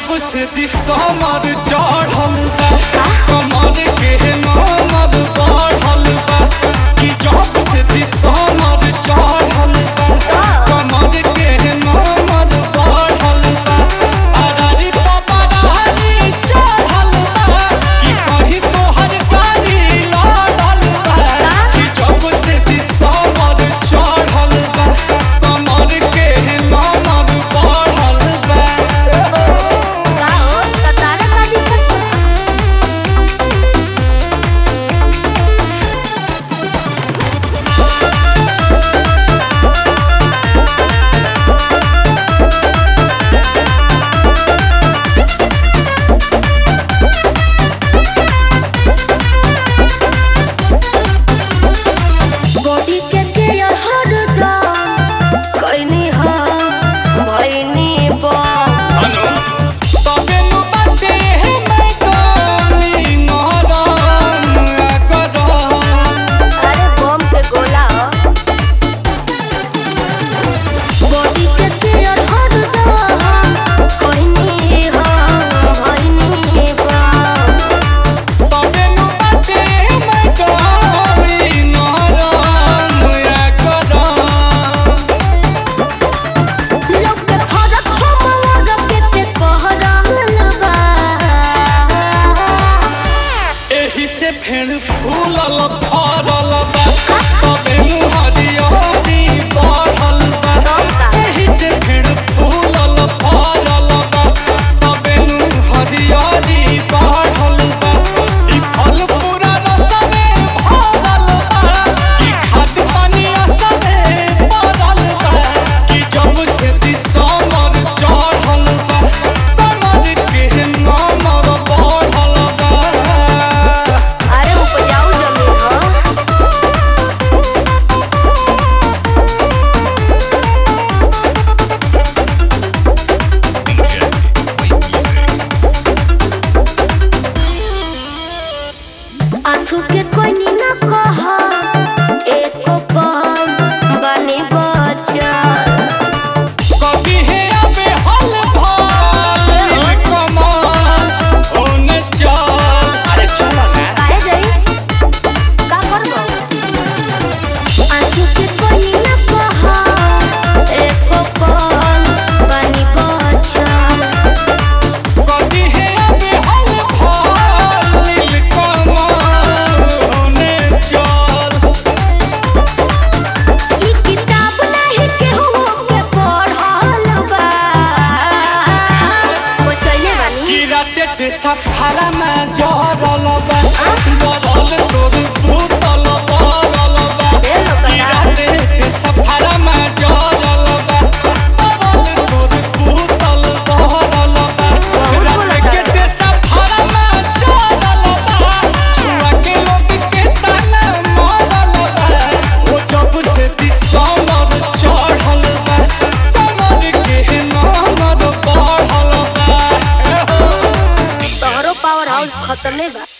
जब से दिसमर चढ़ल बा कमर के नमर बढ़ल बा कि जब से दिसमर चढ़ल बा कमर के नमर बढ़ल बा अरारी पपरारी चढ़ल बा कि कहीं तोहर गाड़ी लड़ल बा कि जब से दिसमर चढ़ल बा कमर के नमर बढ़ल बा। बॉडी के केयर हरदम कइनी ह भइनी बा तबे नु बाटे है मैं कमी नरम करम अरे बम के गोला बॉडी के केयर हरदम कइनी ह भइनी बा तबे नु बाटे है मैं कमी नरम करम लोग के फरक हमर केते कह रहल बा एही से फेर फूलल फरल बा तबे नु हरियरी बढ़ल बा एही से फेर फूलल फरल बा तबे नु हरियरी बढ़ल बा ई फल पूरा रसमे भरल बा कि खाद पानी असमे पड़ल बा कि जब से दिसमर चढ़ल बा कमर के नमर बढ़ल बा। अरे उपजाऊ जमीन ह आंसू के कोनी ना कह एको पल बनी बचल कभी है अबे हल भाल कमाल होने चल अरे चलो ना काहे जाई का करबो आंसू के कोनी ना कह एको पल बनी बचल कभी है अबे हल भाल कमाल होने चल ई किताब नहीं केहू के पढ़ल बा बचैले बानी कि राते ते सफारा में जरल बा बरल तोर भूतल बरल बा कि राते ते सफारा में जरल बा बरल तोर भूतल बरल बा राते के ते सफारा में जरल बा छुआ के लोग के ताना मारल बा ओ जब से दिसमर चढ़ल बा कमर के नमर बढ़ल बा। तोहरो पावर हाउस खत्म नहीं बा।